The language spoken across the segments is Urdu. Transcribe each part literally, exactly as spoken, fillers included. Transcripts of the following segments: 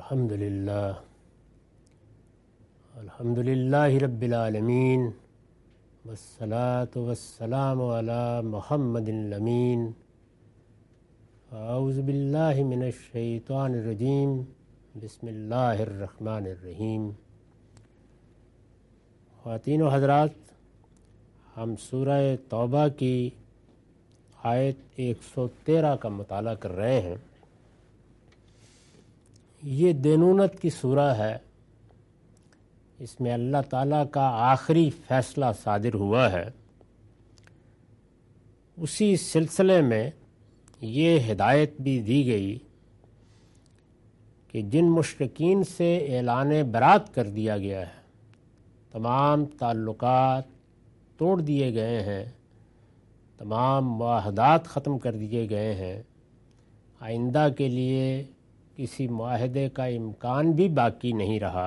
الحمد للہ الحمد للہ رب العالمین والصلاة والسلام علی محمد الامین اعوذ باللہ من الشیطان الرجیم بسم اللہ الرحمن الرحیم۔ خواتین و حضرات، ہم سورہ توبہ کی آیت ایک سو تیرہ کا مطالعہ کر رہے ہیں۔ یہ دینونت کی سورہ ہے، اس میں اللہ تعالیٰ کا آخری فیصلہ صادر ہوا ہے۔ اسی سلسلے میں یہ ہدایت بھی دی گئی کہ جن مشرکین سے اعلان برات کر دیا گیا ہے، تمام تعلقات توڑ دیے گئے ہیں، تمام معاہدات ختم کر دیے گئے ہیں، آئندہ کے لیے کسی معاہدے کا امکان بھی باقی نہیں رہا،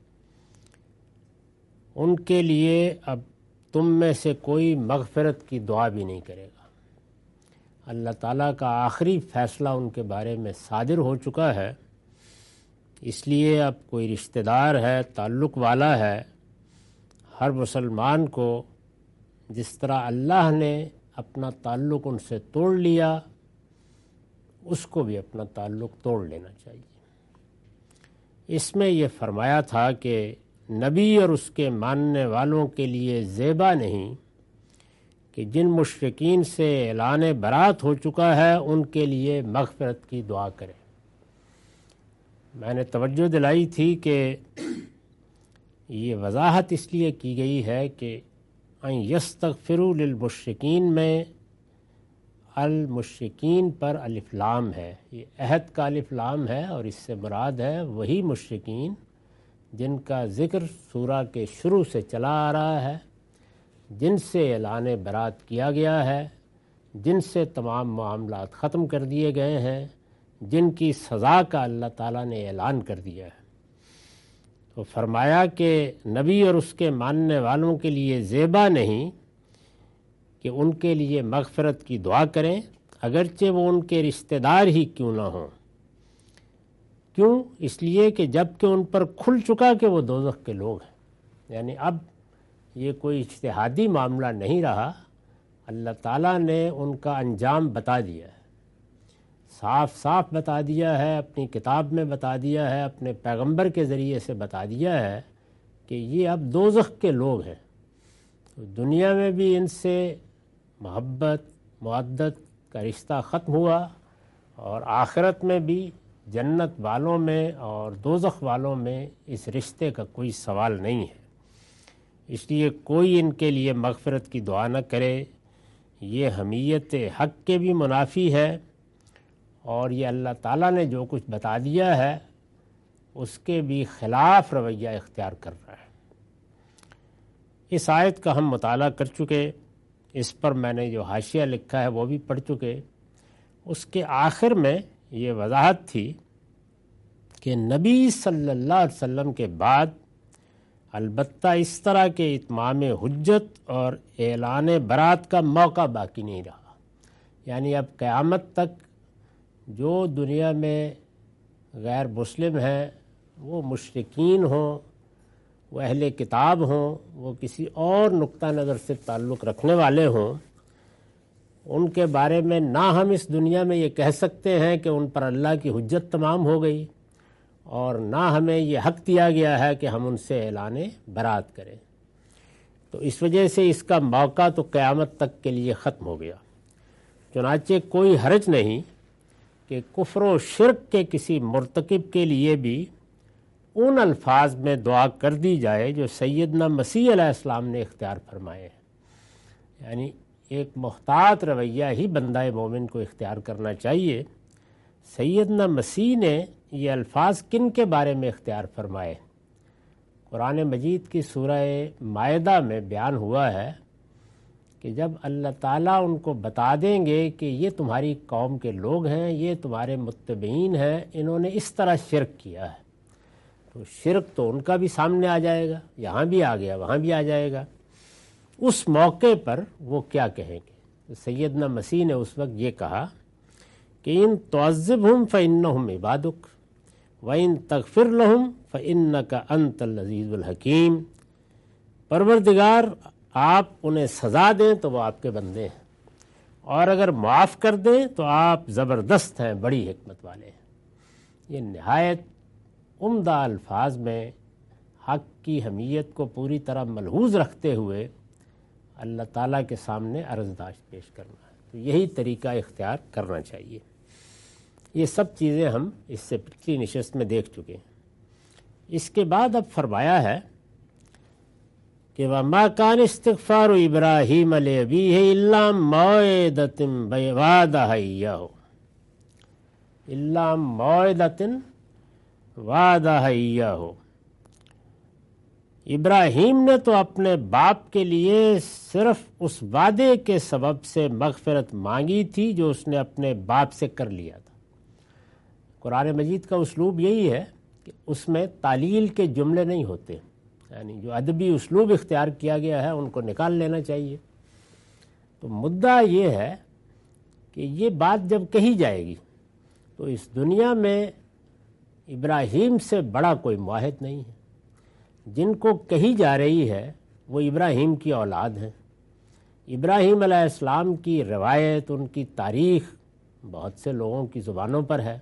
ان کے لیے اب تم میں سے کوئی مغفرت کی دعا بھی نہیں کرے گا۔ اللہ تعالیٰ کا آخری فیصلہ ان کے بارے میں صادر ہو چکا ہے، اس لیے اب کوئی رشتہ دار ہے، تعلق والا ہے، ہر مسلمان کو جس طرح اللہ نے اپنا تعلق ان سے توڑ لیا، اس کو بھی اپنا تعلق توڑ لینا چاہیے۔ اس میں یہ فرمایا تھا کہ نبی اور اس کے ماننے والوں کے لیے زیبا نہیں کہ جن مشرکین سے اعلان برات ہو چکا ہے ان کے لیے مغفرت کی دعا کریں۔ میں نے توجہ دلائی تھی کہ یہ وضاحت اس لیے کی گئی ہے کہ ان یستغفروا للمشرکین میں المشرکین پر الف لام ہے، یہ عہد کا الف لام ہے، اور اس سے مراد ہے وہی مشرکین جن کا ذکر سورہ کے شروع سے چلا آ رہا ہے، جن سے اعلان برات کیا گیا ہے، جن سے تمام معاملات ختم کر دیے گئے ہیں، جن کی سزا کا اللہ تعالیٰ نے اعلان کر دیا ہے۔ تو فرمایا کہ نبی اور اس کے ماننے والوں کے لیے زیبا نہیں کہ ان کے لیے مغفرت کی دعا کریں، اگرچہ وہ ان کے رشتہ دار ہی کیوں نہ ہوں۔ کیوں؟ اس لیے کہ جب کہ ان پر کھل چکا کہ وہ دوزخ کے لوگ ہیں، یعنی اب یہ کوئی اجتہادی معاملہ نہیں رہا، اللہ تعالیٰ نے ان کا انجام بتا دیا ہے، صاف صاف بتا دیا ہے، اپنی کتاب میں بتا دیا ہے، اپنے پیغمبر کے ذریعے سے بتا دیا ہے کہ یہ اب دوزخ کے لوگ ہیں۔ تو دنیا میں بھی ان سے محبت مودت کا رشتہ ختم ہوا، اور آخرت میں بھی جنت والوں میں اور دوزخ والوں میں اس رشتے کا کوئی سوال نہیں ہے۔ اس لیے کوئی ان کے لیے مغفرت کی دعا نہ کرے، یہ حمیت حق کے بھی منافی ہے، اور یہ اللہ تعالیٰ نے جو کچھ بتا دیا ہے اس کے بھی خلاف رویہ اختیار کر رہا ہے۔ اس آیت کا ہم مطالعہ کر چکے، اس پر میں نے جو حاشیہ لکھا ہے وہ بھی پڑھ چکے۔ اس کے آخر میں یہ وضاحت تھی کہ نبی صلی اللہ علیہ وسلم کے بعد البتہ اس طرح کے اتمام حجت اور اعلان برات کا موقع باقی نہیں رہا، یعنی اب قیامت تک جو دنیا میں غیر مسلم ہیں، وہ مشرکین ہوں، وہ اہل کتاب ہوں، وہ کسی اور نقطہ نظر سے تعلق رکھنے والے ہوں، ان کے بارے میں نہ ہم اس دنیا میں یہ کہہ سکتے ہیں کہ ان پر اللہ کی حجت تمام ہو گئی، اور نہ ہمیں یہ حق دیا گیا ہے کہ ہم ان سے اعلان برات کریں۔ تو اس وجہ سے اس کا موقع تو قیامت تک کے لیے ختم ہو گیا۔ چنانچہ کوئی حرج نہیں کہ کفر و شرک کے کسی مرتکب کے لیے بھی ان الفاظ میں دعا کر دی جائے جو سیدنا مسیح علیہ السلام نے اختیار فرمائے ہیں، یعنی ایک محتاط رویہ ہی بندہ مومن کو اختیار کرنا چاہیے۔ سیدنا مسیح نے یہ الفاظ کن کے بارے میں اختیار فرمائے؟ قرآن مجید کی سورہ مائدہ میں بیان ہوا ہے کہ جب اللہ تعالیٰ ان کو بتا دیں گے کہ یہ تمہاری قوم کے لوگ ہیں، یہ تمہارے متبعین ہیں، انہوں نے اس طرح شرک کیا ہے، تو شرک تو ان کا بھی سامنے آ جائے گا، یہاں بھی آ گیا وہاں بھی آ جائے گا۔ اس موقع پر وہ کیا کہیں گے؟ تو سیدنا مسیح نے اس وقت یہ کہا کہ ان تعذبہم فإنہم عبادک، وَإِن تَغْفِرْ لَهُمْ فَإِنَّكَ أَنْتَ الْعَزِيزُ الْحَكِيمُ، پروردگار آپ انہیں سزا دیں تو وہ آپ کے بندے ہیں، اور اگر معاف کر دیں تو آپ زبردست ہیں، بڑی حکمت والے ہیں۔ یہ نہایت عمدہ الفاظ میں حق کی حمیت کو پوری طرح ملحوظ رکھتے ہوئے اللہ تعالیٰ کے سامنے عرضداشت پیش کرنا ہے، تو یہی طریقہ اختیار کرنا چاہیے۔ یہ سب چیزیں ہم اس سے پچھلی نشست میں دیکھ چکے ہیں۔ اس کے بعد اب فرمایا ہے کہ وَمَا كَانَ اسْتِغْفَارُ إِبْرَاهِيمَ لِأَبِيهِ إِلَّا مَوْعِدَةٍ وَعَدَهَا إِيَّاهُ إِلَّا مَوْعِدَةٍ وَعَدَهَا إِيَّاهُ، ابراہیم نے تو اپنے باپ کے لیے صرف اس وعدے کے سبب سے مغفرت مانگی تھی جو اس نے اپنے باپ سے کر لیا تھا۔ قرآن مجید کا اسلوب یہی ہے کہ اس میں تعلیل کے جملے نہیں ہوتے، یعنی جو ادبی اسلوب اختیار کیا گیا ہے ان کو نکال لینا چاہیے۔ تو مدعا یہ ہے کہ یہ بات جب کہی جائے گی تو اس دنیا میں ابراہیم سے بڑا کوئی معاہد نہیں ہے۔ جن کو کہی جا رہی ہے وہ ابراہیم کی اولاد ہیں۔ ابراہیم علیہ السلام کی روایت، ان کی تاریخ بہت سے لوگوں کی زبانوں پر ہے،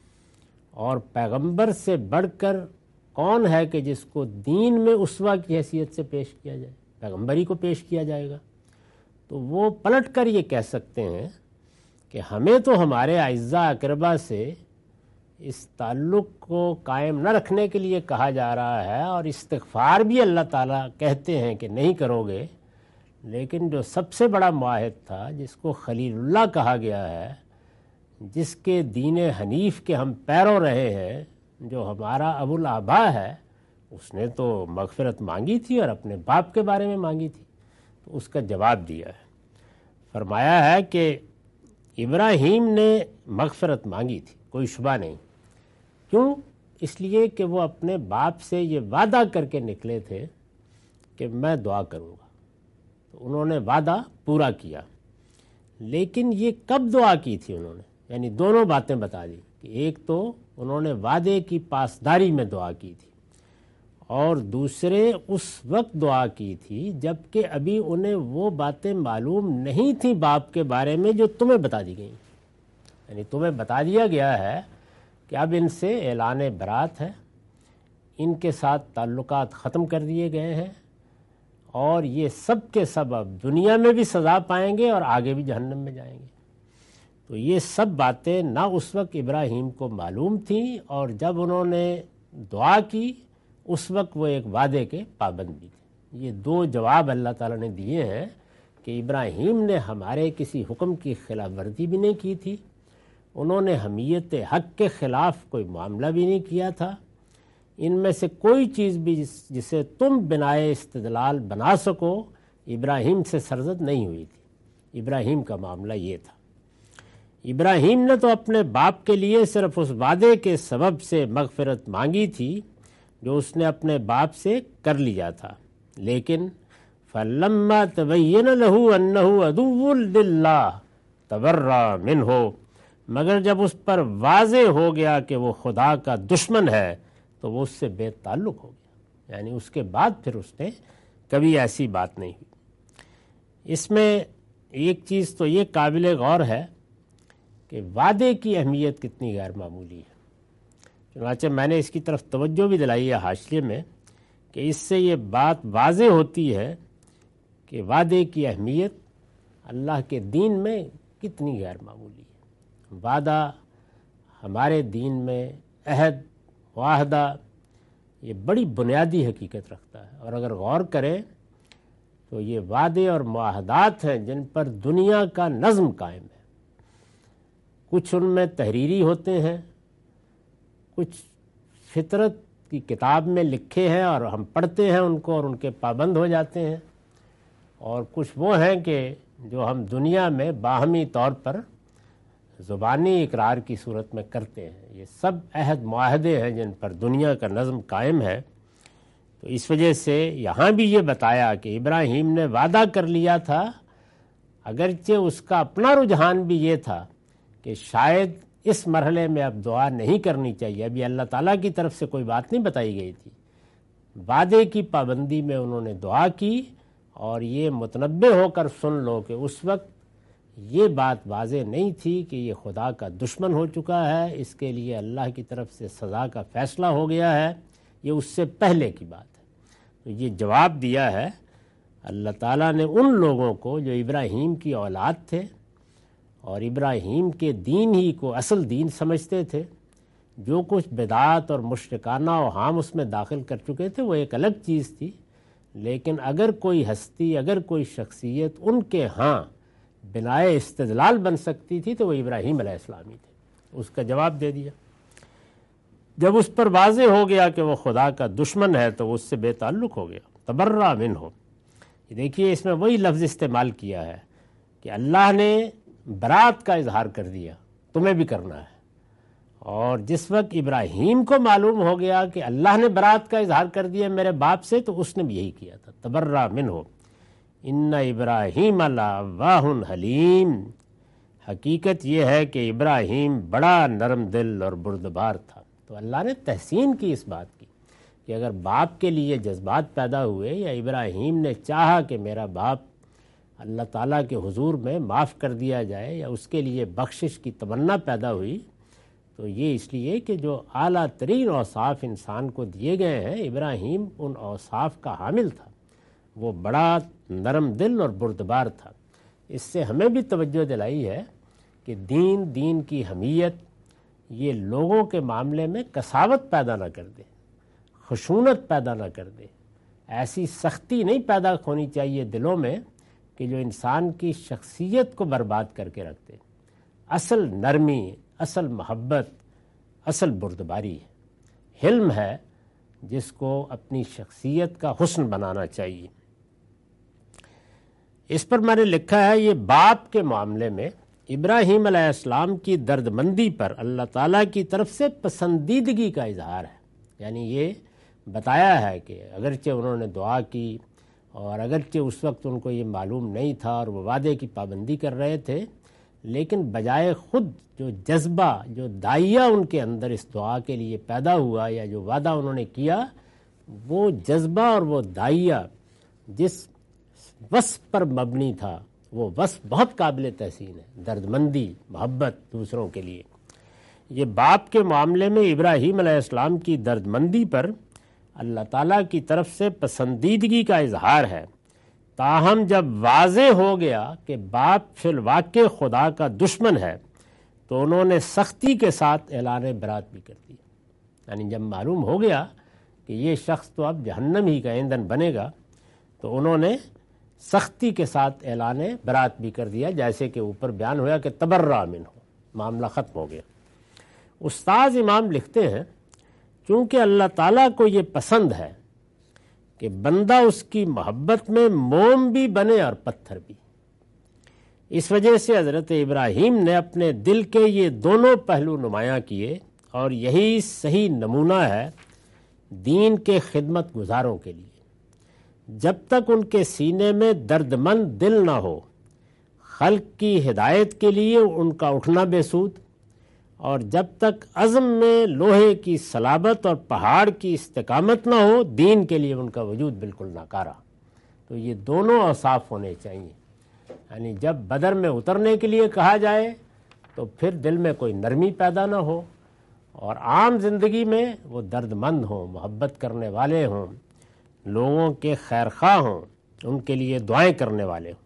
اور پیغمبر سے بڑھ کر کون ہے کہ جس کو دین میں اسوہ کی حیثیت سے پیش کیا جائے؟ پیغمبری کو پیش کیا جائے گا تو وہ پلٹ کر یہ کہہ سکتے ہیں کہ ہمیں تو ہمارے اعزاء اقربا سے اس تعلق کو قائم نہ رکھنے کے لیے کہا جا رہا ہے، اور استغفار بھی اللہ تعالیٰ کہتے ہیں کہ نہیں کرو گے، لیکن جو سب سے بڑا معاہد تھا، جس کو خلیل اللہ کہا گیا ہے، جس کے دین حنیف کے ہم پیرو رہے ہیں، جو ہمارا ابو الآبا ہے، اس نے تو مغفرت مانگی تھی اور اپنے باپ کے بارے میں مانگی تھی، تو اس کا جواب دیا ہے۔ فرمایا ہے کہ ابراہیم نے مغفرت مانگی تھی، کوئی شبہ نہیں۔ کیوں؟ اس لیے کہ وہ اپنے باپ سے یہ وعدہ کر کے نکلے تھے کہ میں دعا کروں گا، تو انہوں نے وعدہ پورا کیا۔ لیکن یہ کب دعا کی تھی انہوں نے؟ یعنی دونوں باتیں بتا دی کہ ایک تو انہوں نے وعدے کی پاسداری میں دعا کی تھی، اور دوسرے اس وقت دعا کی تھی جب کہ ابھی انہیں وہ باتیں معلوم نہیں تھیں باپ کے بارے میں جو تمہیں بتا دی گئیں۔ یعنی تمہیں بتا دیا گیا ہے کہ اب ان سے اعلان برات ہے، ان کے ساتھ تعلقات ختم کر دیے گئے ہیں، اور یہ سب کے سب اب دنیا میں بھی سزا پائیں گے اور آگے بھی جہنم میں جائیں گے۔ تو یہ سب باتیں نہ اس وقت ابراہیم کو معلوم تھیں، اور جب انہوں نے دعا کی اس وقت وہ ایک وعدے کے پابند بھی تھے۔ یہ دو جواب اللہ تعالیٰ نے دیے ہیں کہ ابراہیم نے ہمارے کسی حکم کی خلاف ورزی بھی نہیں کی تھی، انہوں نے حمیت حق کے خلاف کوئی معاملہ بھی نہیں کیا تھا، ان میں سے کوئی چیز بھی جس جسے تم بنائے استدلال بنا سکو ابراہیم سے سرزد نہیں ہوئی تھی۔ ابراہیم کا معاملہ یہ تھا۔ ابراہیم نے تو اپنے باپ کے لیے صرف اس وعدے کے سبب سے مغفرت مانگی تھی جو اس نے اپنے باپ سے کر لیا تھا، لیکن فَلَمَّا تَبَيَّنَ لَهُ أَنَّهُ عَدُوٌّ لِلَّهِ تَبَرَّأَ مِنْهُ، مگر جب اس پر واضح ہو گیا کہ وہ خدا کا دشمن ہے تو وہ اس سے بے تعلق ہو گیا۔ یعنی اس کے بعد پھر اس نے کبھی ایسی بات نہیں ہوئی۔ اس میں ایک چیز تو یہ قابل غور ہے کہ وعدے کی اہمیت کتنی غیر معمولی ہے۔ چنانچہ میں نے اس کی طرف توجہ بھی دلائی ہے حاشیے میں کہ اس سے یہ بات واضح ہوتی ہے کہ وعدے کی اہمیت اللہ کے دین میں کتنی غیر معمولی ہے۔ وعدہ ہمارے دین میں عہد، معاہدہ، یہ بڑی بنیادی حقیقت رکھتا ہے، اور اگر غور کریں تو یہ وعدے اور معاہدات ہیں جن پر دنیا کا نظم قائم ہے۔ کچھ ان میں تحریری ہوتے ہیں، کچھ فطرت کی کتاب میں لکھے ہیں اور ہم پڑھتے ہیں ان کو اور ان کے پابند ہو جاتے ہیں، اور کچھ وہ ہیں کہ جو ہم دنیا میں باہمی طور پر زبانی اقرار کی صورت میں کرتے ہیں۔ یہ سب عہد معاہدے ہیں جن پر دنیا کا نظم قائم ہے۔ تو اس وجہ سے یہاں بھی یہ بتایا کہ ابراہیم نے وعدہ کر لیا تھا، اگرچہ اس کا اپنا رجحان بھی یہ تھا کہ شاید اس مرحلے میں اب دعا نہیں کرنی چاہیے. ابھی اللہ تعالیٰ کی طرف سے کوئی بات نہیں بتائی گئی تھی. وعدے کی پابندی میں انہوں نے دعا کی اور یہ متنبع ہو کر سن لو کہ اس وقت یہ بات واضح نہیں تھی کہ یہ خدا کا دشمن ہو چکا ہے, اس کے لیے اللہ کی طرف سے سزا کا فیصلہ ہو گیا ہے. یہ اس سے پہلے کی بات ہے. تو یہ جواب دیا ہے اللہ تعالیٰ نے ان لوگوں کو جو ابراہیم کی اولاد تھے اور ابراہیم کے دین ہی کو اصل دین سمجھتے تھے. جو کچھ بدعات اور مشرکانہ اوہام اس میں داخل کر چکے تھے وہ ایک الگ چیز تھی, لیکن اگر کوئی ہستی, اگر کوئی شخصیت ان کے ہاں بنائے استدلال بن سکتی تھی تو وہ ابراہیم علیہ السلام ہی تھے. اس کا جواب دے دیا. جب اس پر واضح ہو گیا کہ وہ خدا کا دشمن ہے تو وہ اس سے بے تعلق ہو گیا. تبرہ منہ, دیکھیے اس میں وہی لفظ استعمال کیا ہے کہ اللہ نے برات کا اظہار کر دیا, تمہیں بھی کرنا ہے. اور جس وقت ابراہیم کو معلوم ہو گیا کہ اللہ نے برات کا اظہار کر دیا میرے باپ سے, تو اس نے بھی یہی کیا تھا. تبرہ منہ ان ابراہیم لأواہ حلیم. حقیقت یہ ہے کہ ابراہیم بڑا نرم دل اور بردبار تھا. تو اللہ نے تحسین کی اس بات کی کہ اگر باپ کے لیے جذبات پیدا ہوئے یا ابراہیم نے چاہا کہ میرا باپ اللہ تعالیٰ کے حضور میں معاف کر دیا جائے یا اس کے لیے بخشش کی تمنا پیدا ہوئی, تو یہ اس لیے کہ جو اعلیٰ ترین اوصاف انسان کو دیے گئے ہیں ابراہیم ان اوصاف کا حامل تھا. وہ بڑا نرم دل اور بردبار تھا. اس سے ہمیں بھی توجہ دلائی ہے کہ دین دین کی حمیت یہ لوگوں کے معاملے میں کساوت پیدا نہ کر دے, خشونت پیدا نہ کر دے. ایسی سختی نہیں پیدا ہونی چاہیے دلوں میں کہ جو انسان کی شخصیت کو برباد کر کے رکھ دے. اصل نرمی, اصل محبت, اصل بردباری ہے, حلم ہے جس کو اپنی شخصیت کا حسن بنانا چاہیے. اس پر میں نے لکھا ہے یہ باپ کے معاملے میں ابراہیم علیہ السلام کی درد مندی پر اللہ تعالیٰ کی طرف سے پسندیدگی کا اظہار ہے. یعنی یہ بتایا ہے کہ اگرچہ انہوں نے دعا کی اور اگرچہ اس وقت ان کو یہ معلوم نہیں تھا اور وہ وعدے کی پابندی کر رہے تھے, لیکن بجائے خود جو جذبہ, جو داعیہ ان کے اندر اس دعا کے لیے پیدا ہوا یا جو وعدہ انہوں نے کیا, وہ جذبہ اور وہ داعیہ جس وصف پر مبنی تھا وہ وصف بہت قابل تحسین ہے. درد مندی, محبت دوسروں کے لیے. یہ باپ کے معاملے میں ابراہیم علیہ السلام کی درد مندی پر اللہ تعالیٰ کی طرف سے پسندیدگی کا اظہار ہے. تاہم جب واضح ہو گیا کہ باپ فی الواقع خدا کا دشمن ہے تو انہوں نے سختی کے ساتھ اعلان برات بھی کر دی. یعنی جب معلوم ہو گیا کہ یہ شخص تو اب جہنم ہی کا ایندھن بنے گا تو انہوں نے سختی کے ساتھ اعلان برات بھی کر دیا, جیسے کہ اوپر بیان ہوا کہ تبرہ منہ, معاملہ ختم ہو گیا. استاذ امام لکھتے ہیں چونکہ اللہ تعالیٰ کو یہ پسند ہے کہ بندہ اس کی محبت میں موم بھی بنے اور پتھر بھی, اس وجہ سے حضرت ابراہیم نے اپنے دل کے یہ دونوں پہلو نمایاں کیے, اور یہی صحیح نمونہ ہے دین کے خدمت گزاروں کے لیے. جب تک ان کے سینے میں درد مند دل نہ ہو, خلق کی ہدایت کے لیے ان کا اٹھنا بے سود, اور جب تک عزم میں لوہے کی صلابت اور پہاڑ کی استقامت نہ ہو, دین کے لیے ان کا وجود بالکل ناکارہ. تو یہ دونوں اوصاف ہونے چاہیے. یعنی جب بدر میں اترنے کے لیے کہا جائے تو پھر دل میں کوئی نرمی پیدا نہ ہو, اور عام زندگی میں وہ درد مند ہوں, محبت کرنے والے ہوں, لوگوں کے خیر خواہ ہوں, ان کے لیے دعائیں کرنے والے ہوں.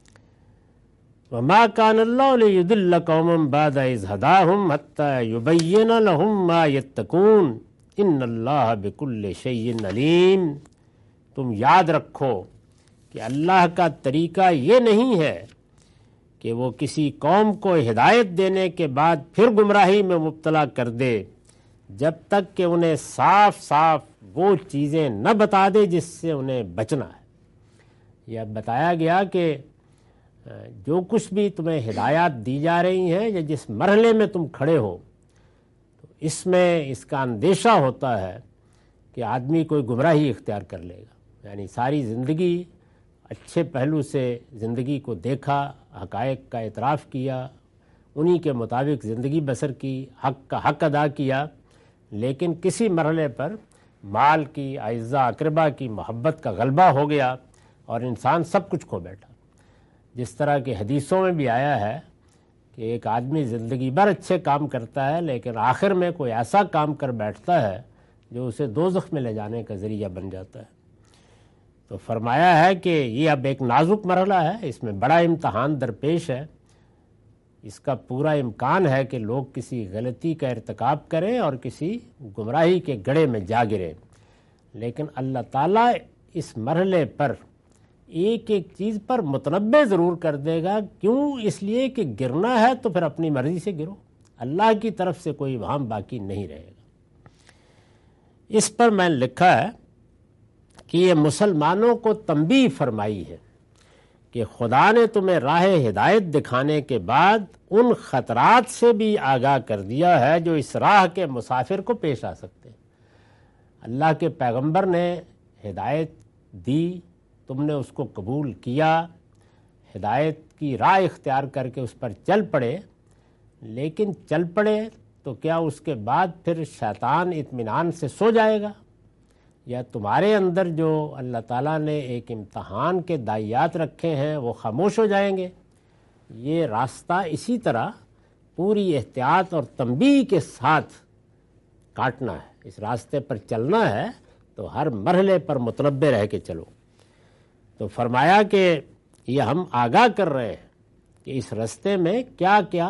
وما كان الله ليضل قوما بعد إذ هداهم حتى يبين لهم ما يتقون ان اللہ بكل شيء علیم. تم یاد رکھو کہ اللہ کا طریقہ یہ نہیں ہے کہ وہ کسی قوم کو ہدایت دینے کے بعد پھر گمراہی میں مبتلا کر دے جب تک کہ انہیں صاف صاف وہ چیزیں نہ بتا دے جس سے انہیں بچنا ہے. یہ بتایا گیا کہ جو کچھ بھی تمہیں ہدایات دی جا رہی ہیں یا جس مرحلے میں تم کھڑے ہو, تو اس میں اس کا اندیشہ ہوتا ہے کہ آدمی کوئی گمراہی اختیار کر لے گا. یعنی ساری زندگی اچھے پہلو سے زندگی کو دیکھا, حقائق کا اعتراف کیا, انہی کے مطابق زندگی بسر کی، حق کا حق ادا کیا، لیکن کسی مرحلے پر مال کی، اعزاء اقربا کی محبت کا غلبہ ہو گیا اور انسان سب کچھ کھو بیٹھا۔ جس طرح کہ حدیثوں میں بھی آیا ہے کہ ایک آدمی زندگی بھر اچھے کام کرتا ہے لیکن آخر میں کوئی ایسا کام کر بیٹھتا ہے جو اسے دوزخ میں لے جانے کا ذریعہ بن جاتا ہے۔ تو فرمایا ہے کہ یہ اب ایک نازک مرحلہ ہے، اس میں بڑا امتحان درپیش ہے، اس کا پورا امکان ہے کہ لوگ کسی غلطی کا ارتکاب کریں اور کسی گمراہی کے گڑھے میں جا گریں، لیکن اللہ تعالیٰ اس مرحلے پر ایک ایک چیز پر متنبع ضرور کر دے گا۔ کیوں؟ اس لیے کہ گرنا ہے تو پھر اپنی مرضی سے گرو، اللہ کی طرف سے کوئی وہاں باقی نہیں رہے گا۔ اس پر میں نے لکھا ہے کہ یہ مسلمانوں کو تنبیہ فرمائی ہے کہ خدا نے تمہیں راہ ہدایت دکھانے کے بعد ان خطرات سے بھی آگاہ کر دیا ہے جو اس راہ کے مسافر کو پیش آ سکتے ہیں۔ اللہ کے پیغمبر نے ہدایت دی، تم نے اس کو قبول کیا، ہدایت کی راہ اختیار کر کے اس پر چل پڑے، لیکن چل پڑے تو کیا اس کے بعد پھر شیطان اطمینان سے سو جائے گا؟ یا تمہارے اندر جو اللہ تعالیٰ نے ایک امتحان کے دائیات رکھے ہیں وہ خاموش ہو جائیں گے؟ یہ راستہ اسی طرح پوری احتیاط اور تنبیہ کے ساتھ کاٹنا ہے، اس راستے پر چلنا ہے تو ہر مرحلے پر متنبع رہ کے چلو۔ تو فرمایا کہ یہ ہم آگاہ کر رہے ہیں کہ اس راستے میں کیا کیا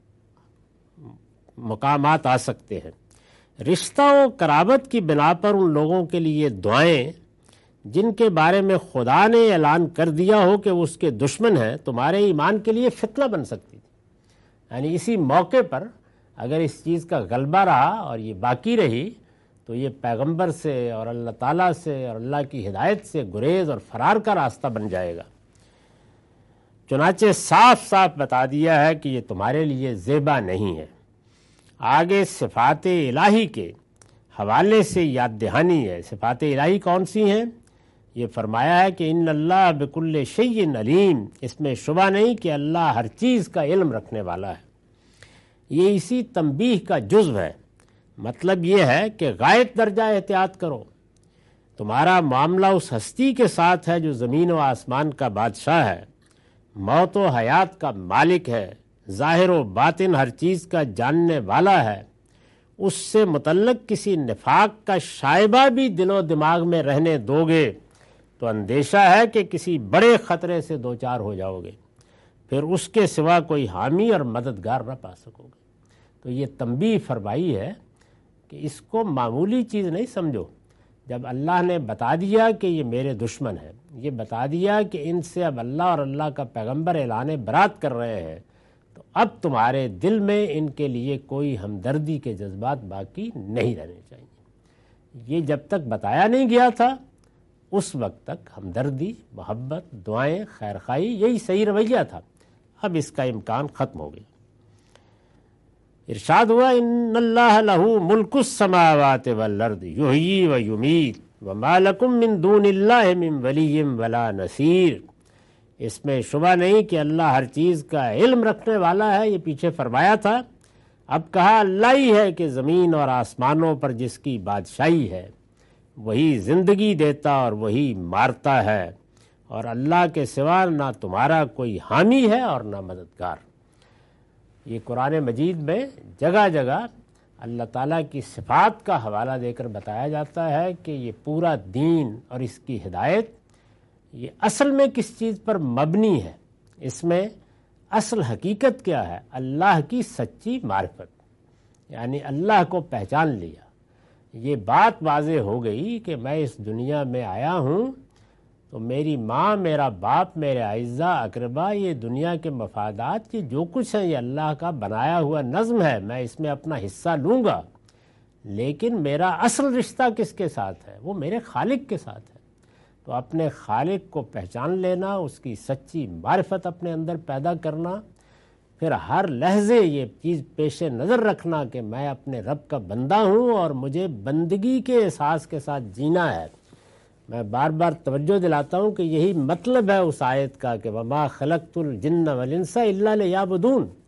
مقامات آ سکتے ہیں۔ رشتہ و قرابت کی بنا پر ان لوگوں کے لیے دعائیں جن کے بارے میں خدا نے اعلان کر دیا ہو کہ وہ اس کے دشمن ہیں، تمہارے ایمان کے لیے فتنہ بن سکتی تھی۔ یعنی اسی موقع پر اگر اس چیز کا غلبہ رہا اور یہ باقی رہی تو یہ پیغمبر سے اور اللہ تعالیٰ سے اور اللہ کی ہدایت سے گریز اور فرار کا راستہ بن جائے گا۔ چنانچہ صاف صاف بتا دیا ہے کہ یہ تمہارے لیے زیبا نہیں ہے۔ آگے صفات الہی کے حوالے سے یاد دہانی ہے۔ صفات الہی کون سی ہیں؟ یہ فرمایا ہے کہ ان اللہ بکل شیء علیم، اس میں شبہ نہیں کہ اللہ ہر چیز کا علم رکھنے والا ہے۔ یہ اسی تنبیہ کا جزو ہے۔ مطلب یہ ہے کہ غائب درجہ احتیاط کرو، تمہارا معاملہ اس ہستی کے ساتھ ہے جو زمین و آسمان کا بادشاہ ہے، موت و حیات کا مالک ہے، ظاہر و باطن ہر چیز کا جاننے والا ہے۔ اس سے متعلق کسی نفاق کا شائبہ بھی دل و دماغ میں رہنے دو گے تو اندیشہ ہے کہ کسی بڑے خطرے سے دوچار ہو جاؤ گے، پھر اس کے سوا کوئی حامی اور مددگار نہ پا سکو گے۔ تو یہ تنبیہ فرمائی ہے کہ اس کو معمولی چیز نہیں سمجھو۔ جب اللہ نے بتا دیا کہ یہ میرے دشمن ہیں، یہ بتا دیا کہ ان سے اب اللہ اور اللہ کا پیغمبر اعلان برات کر رہے ہیں، تو اب تمہارے دل میں ان کے لیے کوئی ہمدردی کے جذبات باقی نہیں رہنے چاہیے۔ یہ جب تک بتایا نہیں گیا تھا اس وقت تک ہمدردی، محبت، دعائیں، خیرخواہی یہی صحیح رویہ تھا۔ اب اس کا امکان ختم ہو گیا۔ ارشاد ہوا ان اللہ لہ ملک السماوات والارض یحیی و یمیت وما لکم من دون اللہ من ولی ولا نصیر۔ اس میں شبہ نہیں کہ اللہ ہر چیز کا علم رکھنے والا ہے، یہ پیچھے فرمایا تھا۔ اب کہا اللہ ہی ہے کہ زمین اور آسمانوں پر جس کی بادشاہی ہے وہی زندگی دیتا اور وہی مارتا ہے، اور اللہ کے سوا نہ تمہارا کوئی حامی ہے اور نہ مددگار۔ یہ قرآن مجید میں جگہ جگہ اللہ تعالیٰ کی صفات کا حوالہ دے کر بتایا جاتا ہے کہ یہ پورا دین اور اس کی ہدایت یہ اصل میں کس چیز پر مبنی ہے۔ اس میں اصل حقیقت کیا ہے؟ اللہ کی سچی معرفت، یعنی اللہ کو پہچان لیا۔ یہ بات واضح ہو گئی کہ میں اس دنیا میں آیا ہوں تو میری ماں، میرا باپ، میرے اعزاء اقربا، یہ دنیا کے مفادات، یہ جو کچھ ہے یہ اللہ کا بنایا ہوا نظم ہے، میں اس میں اپنا حصہ لوں گا، لیکن میرا اصل رشتہ کس کے ساتھ ہے؟ وہ میرے خالق کے ساتھ ہے۔ تو اپنے خالق کو پہچان لینا، اس کی سچی معرفت اپنے اندر پیدا کرنا، پھر ہر لحظے یہ چیز پیش نظر رکھنا کہ میں اپنے رب کا بندہ ہوں اور مجھے بندگی کے احساس کے ساتھ جینا ہے۔ میں بار بار توجہ دلاتا ہوں کہ یہی مطلب ہے اس آیت کا کہ وما خلقت الجن والانس الا لیعبدون۔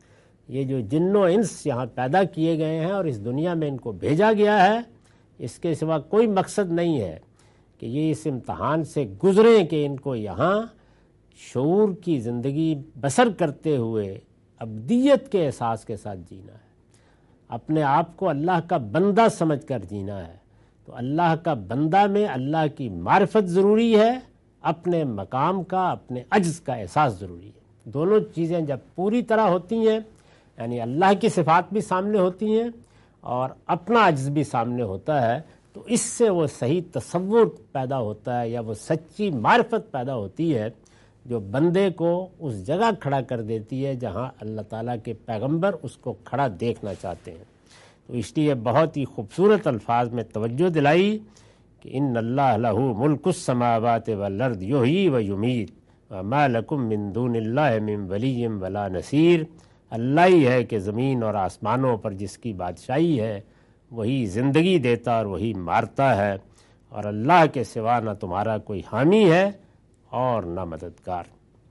یہ جو جن و انس یہاں پیدا کیے گئے ہیں اور اس دنیا میں ان کو بھیجا گیا ہے، اس کے سوا کوئی مقصد نہیں ہے کہ یہ اس امتحان سے گزریں کہ ان کو یہاں شعور کی زندگی بسر کرتے ہوئے ابدیت کے احساس کے ساتھ جینا ہے، اپنے آپ کو اللہ کا بندہ سمجھ کر جینا ہے۔ تو اللہ کا بندہ میں اللہ کی معرفت ضروری ہے، اپنے مقام کا، اپنے عجز کا احساس ضروری ہے۔ دونوں چیزیں جب پوری طرح ہوتی ہیں، یعنی اللہ کی صفات بھی سامنے ہوتی ہیں اور اپنا عجز بھی سامنے ہوتا ہے، تو اس سے وہ صحیح تصور پیدا ہوتا ہے یا وہ سچی معرفت پیدا ہوتی ہے جو بندے کو اس جگہ کھڑا کر دیتی ہے جہاں اللہ تعالیٰ کے پیغمبر اس کو کھڑا دیکھنا چاہتے ہیں۔ تو اس لیے بہت ہی خوبصورت الفاظ میں توجہ دلائی کہ ان اللہ لہ ملک السماوات والارض یحیی و یمیت وما لکم من دون اللہ من ولی ولا نصیر۔ اللہ ہی ہے کہ زمین اور آسمانوں پر جس کی بادشاہی ہے وہی زندگی دیتا اور وہی مارتا ہے، اور اللہ کے سوا نہ تمہارا کوئی حامی ہے اور نہ مددگار۔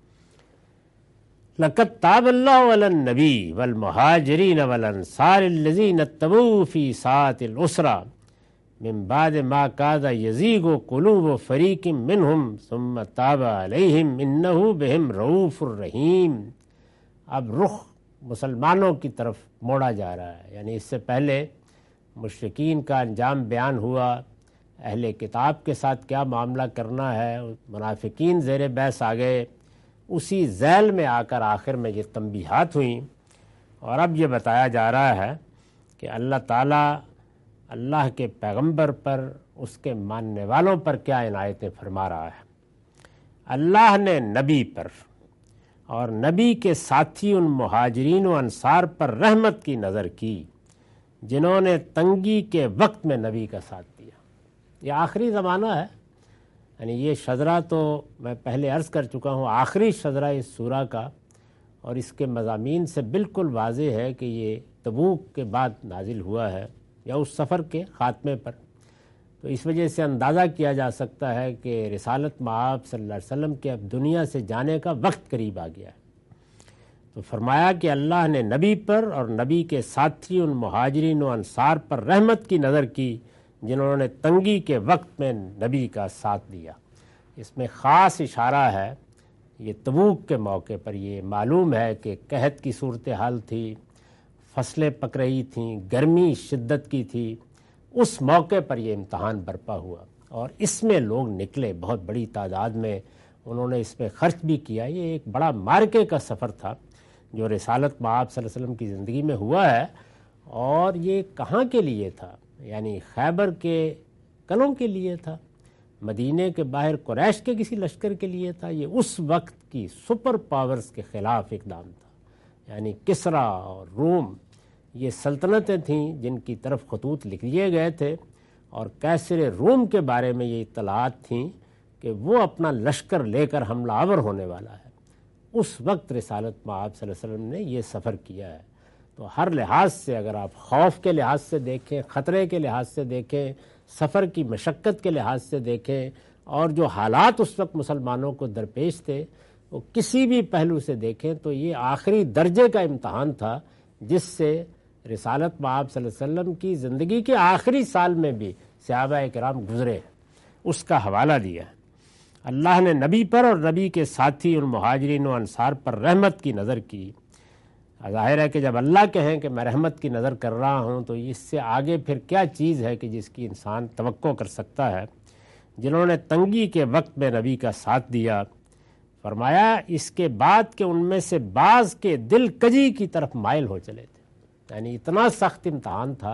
لَقَدْ تَابَ اللَّهُ عَلَى النَّبِيِّ وَالْمُهَاجِرِينَ وَالْأَنصَارِ الَّذِينَ اتَّبَعُوهُ فِي سَاعَةِ الْعُسْرَةِ مِن بَعْدِ مَا كَادَ يَزِيغُ قُلُوبُ فَرِيقٍ مِّنْهُمْ ثُمَّ تَابَ عَلَيْهِمْ إِنَّهُ بِهِمْ رَءُوفٌ رَحِيمٌ۔ اب رخ مسلمانوں کی طرف موڑا جا رہا ہے، یعنی اس سے پہلے مشرکین کا انجام بیان ہوا، اہل کتاب کے ساتھ کیا معاملہ کرنا ہے، منافقین زیر بحث آ گئے، اسی ذیل میں آ کر آخر میں یہ تنبیہات ہوئیں، اور اب یہ بتایا جا رہا ہے کہ اللہ تعالیٰ اللہ کے پیغمبر پر، اس کے ماننے والوں پر کیا عنایتیں فرما رہا ہے۔ اللہ نے نبی پر اور نبی کے ساتھی ان مہاجرین و انصار پر رحمت کی نظر کی جنہوں نے تنگی کے وقت میں نبی کا ساتھ دیا۔ یہ آخری زمانہ ہے، یعنی یہ شجرہ تو میں پہلے عرض کر چکا ہوں، آخری شجرہ اس سورہ کا، اور اس کے مضامین سے بالکل واضح ہے کہ یہ تبوک کے بعد نازل ہوا ہے یا اس سفر کے خاتمے پر۔ تو اس وجہ سے اندازہ کیا جا سکتا ہے کہ رسالت مآب صلی اللہ علیہ وسلم کے اب دنیا سے جانے کا وقت قریب آ گیا ہے۔ تو فرمایا کہ اللہ نے نبی پر اور نبی کے ساتھی ان مہاجرین و انصار پر رحمت کی نظر کی جنہوں نے تنگی کے وقت میں نبی کا ساتھ دیا۔ اس میں خاص اشارہ ہے یہ تبوک کے موقع پر۔ یہ معلوم ہے کہ قحط کی صورتحال تھی، فصلیں پک رہی تھیں، گرمی شدت کی تھی، اس موقع پر یہ امتحان برپا ہوا اور اس میں لوگ نکلے بہت بڑی تعداد میں، انہوں نے اس پہ خرچ بھی کیا۔ یہ ایک بڑا مارکے کا سفر تھا جو رسالت مآب صلی اللہ علیہ وسلم کی زندگی میں ہوا ہے، اور یہ کہاں کے لیے تھا؟ یعنی خیبر کے قلعوں کے لیے تھا، مدینے کے باہر قریش کے کسی لشکر کے لیے تھا۔ یہ اس وقت کی سپر پاورز کے خلاف اقدام تھا، یعنی کسریٰ اور روم، یہ سلطنتیں تھیں جن کی طرف خطوط لکھ لیے گئے تھے، اور کیسر روم کے بارے میں یہ اطلاعات تھیں کہ وہ اپنا لشکر لے کر حملہ آور ہونے والا ہے۔ اس وقت رسالت مآب صلی اللہ علیہ وسلم نے یہ سفر کیا ہے۔ تو ہر لحاظ سے اگر آپ خوف کے لحاظ سے دیکھیں، خطرے کے لحاظ سے دیکھیں، سفر کی مشقت کے لحاظ سے دیکھیں، اور جو حالات اس وقت مسلمانوں کو درپیش تھے وہ کسی بھی پہلو سے دیکھیں، تو یہ آخری درجے کا امتحان تھا جس سے رسالت مآب صلی اللہ علیہ وسلم کی زندگی کے آخری سال میں بھی صحابہ کرام گزرے، اس کا حوالہ دیا ہے۔ اللہ نے نبی پر اور نبی کے ساتھی ان مہاجرین و انصار پر رحمت کی نظر کی۔ ظاہر ہے کہ جب اللہ کہیں کہ میں رحمت کی نظر کر رہا ہوں تو اس سے آگے پھر کیا چیز ہے کہ جس کی انسان توقع کر سکتا ہے۔ جنہوں نے تنگی کے وقت میں نبی کا ساتھ دیا، فرمایا اس کے بعد کہ ان میں سے بعض کے دل کجی کی طرف مائل ہو چلے تھے، یعنی اتنا سخت امتحان تھا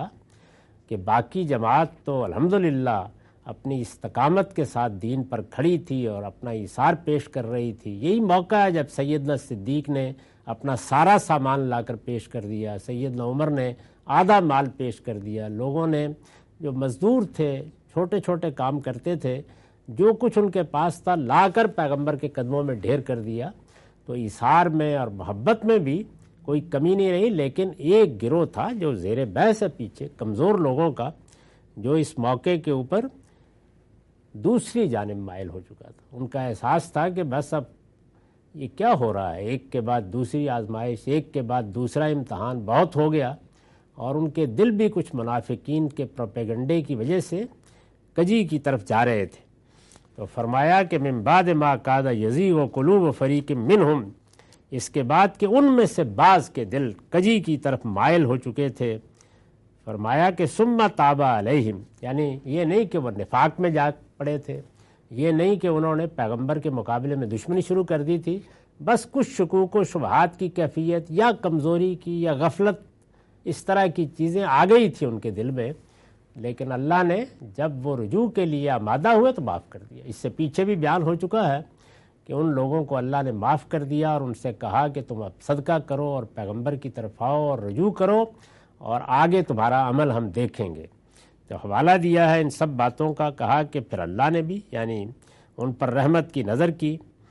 کہ باقی جماعت تو الحمدللہ اپنی استقامت کے ساتھ دین پر کھڑی تھی اور اپنا ایثار پیش کر رہی تھی۔ یہی موقع ہے جب سیدنا صدیق نے اپنا سارا سامان لا کر پیش کر دیا، سیدنا عمر نے آدھا مال پیش کر دیا، لوگوں نے جو مزدور تھے چھوٹے چھوٹے کام کرتے تھے جو کچھ ان کے پاس تھا لا کر پیغمبر کے قدموں میں ڈھیر کر دیا۔ تو ایثار میں اور محبت میں بھی کوئی کمی نہیں رہی، لیکن ایک گروہ تھا جو زیر بحث ہے پیچھے، کمزور لوگوں کا، جو اس موقع کے اوپر دوسری جانب مائل ہو چکا تھا۔ ان کا احساس تھا کہ بس اب یہ کیا ہو رہا ہے؟ ایک کے بعد دوسری آزمائش، ایک کے بعد دوسرا امتحان بہت ہو گیا، اور ان کے دل بھی کچھ منافقین کے پروپیگنڈے کی وجہ سے کجی کی طرف جا رہے تھے۔ تو فرمایا کہ من بعد ما کاد یزیغ قلوب فریق منہم، اس کے بعد کہ ان میں سے بعض کے دل کجی کی طرف مائل ہو چکے تھے۔ فرمایا کہ ثم تاب علیہم، یعنی یہ نہیں کہ وہ نفاق میں جا پڑے تھے، یہ نہیں کہ انہوں نے پیغمبر کے مقابلے میں دشمنی شروع کر دی تھی، بس کچھ شکوک و شبہات کی کیفیت یا کمزوری کی یا غفلت اس طرح کی چیزیں آ گئی تھی ان کے دل میں، لیکن اللہ نے جب وہ رجوع کے لیے آمادہ ہوئے تو معاف کر دیا۔ اس سے پیچھے بھی بیان ہو چکا ہے کہ ان لوگوں کو اللہ نے معاف کر دیا اور ان سے کہا کہ تم اب صدقہ کرو اور پیغمبر کی طرف آؤ اور رجوع کرو، اور آگے تمہارا عمل ہم دیکھیں گے۔ جو حوالہ دیا ہے ان سب باتوں کا، کہا کہ پھر اللہ نے بھی یعنی ان پر رحمت کی نظر کی۔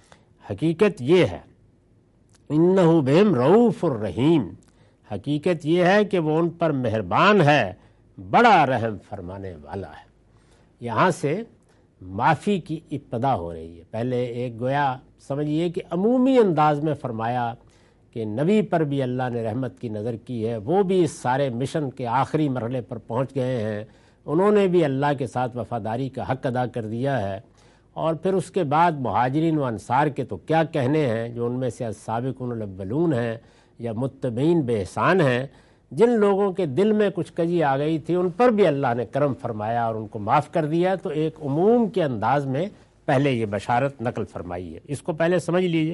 حقیقت یہ ہے انہ بہم رؤوف الرحیم، حقیقت یہ ہے کہ وہ ان پر مہربان ہے، بڑا رحم فرمانے والا ہے۔ یہاں سے معافی کی ابتدا ہو رہی ہے۔ پہلے ایک گویا سمجھیے کہ عمومی انداز میں فرمایا کہ نبی پر بھی اللہ نے رحمت کی نظر کی ہے، وہ بھی اس سارے مشن کے آخری مرحلے پر پہنچ گئے ہیں، انہوں نے بھی اللہ کے ساتھ وفاداری کا حق ادا کر دیا ہے۔ اور پھر اس کے بعد مہاجرین و انصار کے تو کیا کہنے ہیں، جو ان میں سے السابقون الاولون ہیں یا متبعین بے احسان ہیں، جن لوگوں کے دل میں کچھ کجی آ گئی تھی ان پر بھی اللہ نے کرم فرمایا اور ان کو معاف کر دیا۔ تو ایک عموم کے انداز میں پہلے یہ بشارت نقل فرمائی ہے، اس کو پہلے سمجھ لیجئے۔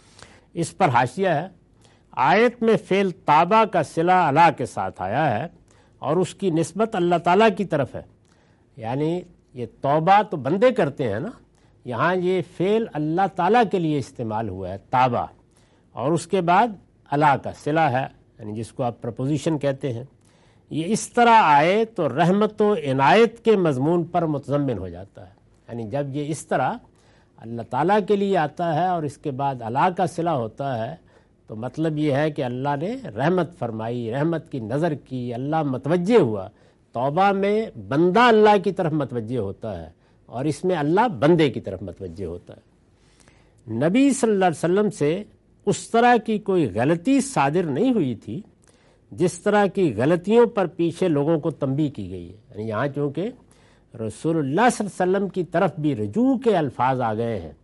اس پر حاشیہ ہے، آیت میں فعل تابہ کا صلہ اللہ کے ساتھ آیا ہے اور اس کی نسبت اللہ تعالیٰ کی طرف ہے، یعنی یہ توبہ تو بندے کرتے ہیں نا، یہاں یہ فعل اللہ تعالیٰ کے لیے استعمال ہوا ہے تابہ، اور اس کے بعد اللہ کا صلہ ہے، یعنی جس کو آپ پرپوزیشن کہتے ہیں۔ یہ اس طرح آئے تو رحمت و عنایت کے مضمون پر متضمن ہو جاتا ہے، یعنی جب یہ اس طرح اللہ تعالیٰ کے لیے آتا ہے اور اس کے بعد اللہ کا صلہ ہوتا ہے تو مطلب یہ ہے کہ اللہ نے رحمت فرمائی، رحمت کی نظر کی، اللہ متوجہ ہوا۔ توبہ میں بندہ اللہ کی طرف متوجہ ہوتا ہے اور اس میں اللہ بندے کی طرف متوجہ ہوتا ہے۔ نبی صلی اللہ علیہ وسلم سے اس طرح کی کوئی غلطی صادر نہیں ہوئی تھی جس طرح کی غلطیوں پر پیچھے لوگوں کو تنبیہ کی گئی ہے، یعنی یہاں چونکہ رسول اللہ صلی اللہ علیہ وسلم کی طرف بھی رجوع کے الفاظ آ گئے ہیں،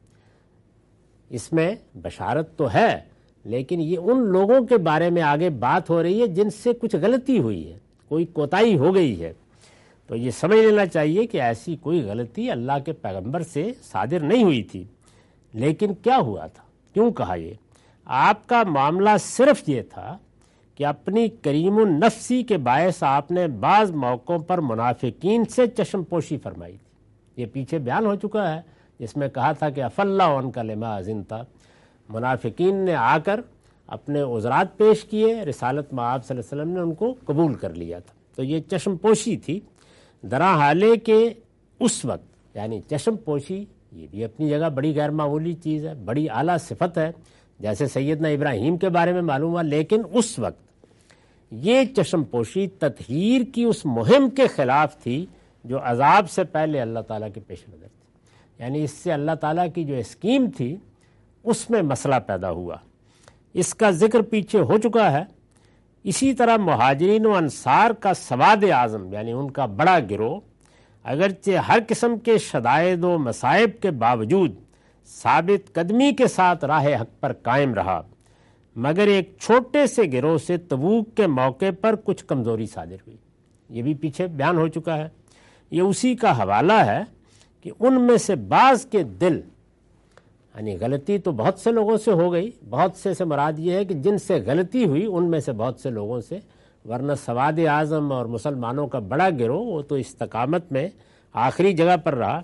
اس میں بشارت تو ہے لیکن یہ ان لوگوں کے بارے میں آگے بات ہو رہی ہے جن سے کچھ غلطی ہوئی ہے، کوئی کوتاہی ہو گئی ہے۔ تو یہ سمجھ لینا چاہیے کہ ایسی کوئی غلطی اللہ کے پیغمبر سے صادر نہیں ہوئی تھی، لیکن کیا ہوا تھا، کیوں کہا یہ؟ آپ کا معاملہ صرف یہ تھا کہ اپنی کریم النفسی کے باعث آپ نے بعض موقعوں پر منافقین سے چشم پوشی فرمائی تھی۔ یہ پیچھے بیان ہو چکا ہے جس میں کہا تھا کہ اف اللہ عنک لما اذنت، منافقین نے آ کر اپنے عذرات پیش کیے، رسالت میں آپ صلی اللہ علیہ وسلم نے ان کو قبول کر لیا تھا۔ تو یہ چشم پوشی تھی، درا حالے کہ اس وقت، یعنی چشم پوشی یہ بھی اپنی جگہ بڑی غیر معمولی چیز ہے، بڑی اعلیٰ صفت ہے، جیسے سیدنا ابراہیم کے بارے میں معلوم ہوا، لیکن اس وقت یہ چشم پوشی تطہیر کی اس مہم کے خلاف تھی جو عذاب سے پہلے اللہ تعالیٰ کے پیش نظر تھی، یعنی اس سے اللہ تعالیٰ کی جو اسکیم تھی اس میں مسئلہ پیدا ہوا۔ اس کا ذکر پیچھے ہو چکا ہے۔ اسی طرح مہاجرین و انصار کا سواد اعظم یعنی ان کا بڑا گروہ اگرچہ ہر قسم کے شدائد و مصائب کے باوجود ثابت قدمی کے ساتھ راہ حق پر قائم رہا، مگر ایک چھوٹے سے گروہ سے تبوک کے موقع پر کچھ کمزوری صادر ہوئی۔ یہ بھی پیچھے بیان ہو چکا ہے۔ یہ اسی کا حوالہ ہے کہ ان میں سے بعض کے دل، یعنی غلطی تو بہت سے لوگوں سے ہو گئی، بہت سے سے مراد یہ ہے کہ جن سے غلطی ہوئی ان میں سے بہت سے لوگوں سے، ورنہ سواد اعظم اور مسلمانوں کا بڑا گروہ وہ تو استقامت میں آخری جگہ پر رہا۔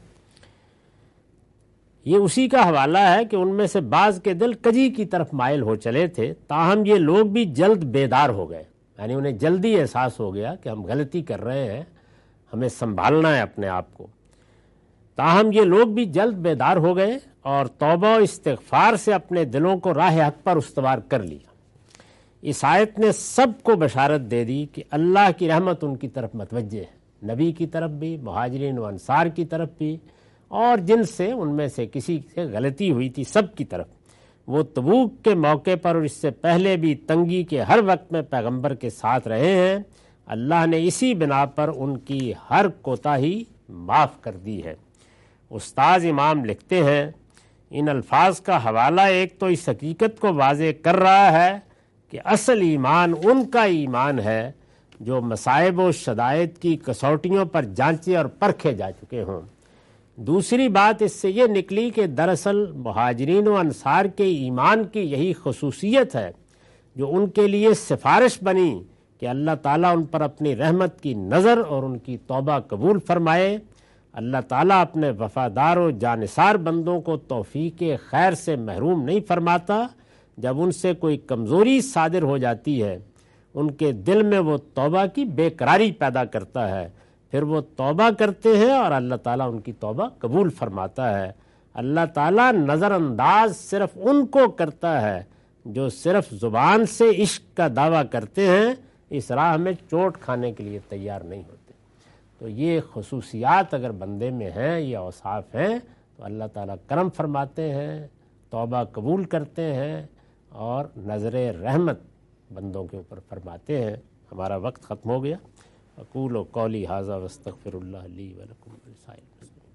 یہ اسی کا حوالہ ہے کہ ان میں سے بعض کے دل کجی کی طرف مائل ہو چلے تھے، تاہم یہ لوگ بھی جلد بیدار ہو گئے، یعنی انہیں جلدی احساس ہو گیا کہ ہم غلطی کر رہے ہیں، ہمیں سنبھالنا ہے اپنے آپ کو۔ تاہم یہ لوگ بھی جلد بیدار ہو گئے اور توبہ و استغفار سے اپنے دلوں کو راہ حق پر استوار کر لیا۔ اس آیت نے سب کو بشارت دے دی کہ اللہ کی رحمت ان کی طرف متوجہ ہے، نبی کی طرف بھی، مہاجرین و انصار کی طرف بھی، اور جن سے ان میں سے کسی سے غلطی ہوئی تھی سب کی طرف۔ وہ تبوک کے موقع پر اور اس سے پہلے بھی تنگی کے ہر وقت میں پیغمبر کے ساتھ رہے ہیں۔ اللہ نے اسی بنا پر ان کی ہر کوتاہی معاف کر دی ہے۔ استاذ امام لکھتے ہیں ان الفاظ کا حوالہ ایک تو اس حقیقت کو واضح کر رہا ہے کہ اصل ایمان ان کا ایمان ہے جو مصائب و شدائد کی کسوٹیوں پر جانچے اور پرکھے جا چکے ہوں۔ دوسری بات اس سے یہ نکلی کہ دراصل مہاجرین و انصار کے ایمان کی یہی خصوصیت ہے جو ان کے لیے سفارش بنی کہ اللہ تعالیٰ ان پر اپنی رحمت کی نظر اور ان کی توبہ قبول فرمائے۔ اللہ تعالیٰ اپنے وفادار و جانثار بندوں کو توفیق خیر سے محروم نہیں فرماتا۔ جب ان سے کوئی کمزوری صادر ہو جاتی ہے ان کے دل میں وہ توبہ کی بے قراری پیدا کرتا ہے، پھر وہ توبہ کرتے ہیں اور اللہ تعالیٰ ان کی توبہ قبول فرماتا ہے۔ اللہ تعالیٰ نظر انداز صرف ان کو کرتا ہے جو صرف زبان سے عشق کا دعویٰ کرتے ہیں، اس راہ میں چوٹ کھانے کے لیے تیار نہیں ہوتے۔ تو یہ خصوصیات اگر بندے میں ہیں، یہ اوصاف ہیں، تو اللہ تعالیٰ کرم فرماتے ہیں، توبہ قبول کرتے ہیں اور نظر رحمت بندوں کے اوپر فرماتے ہیں۔ ہمارا وقت ختم ہو گیا۔ اقول و قولی ھذا واستغفر اللہ لی ولکم ولسائر المسلمین۔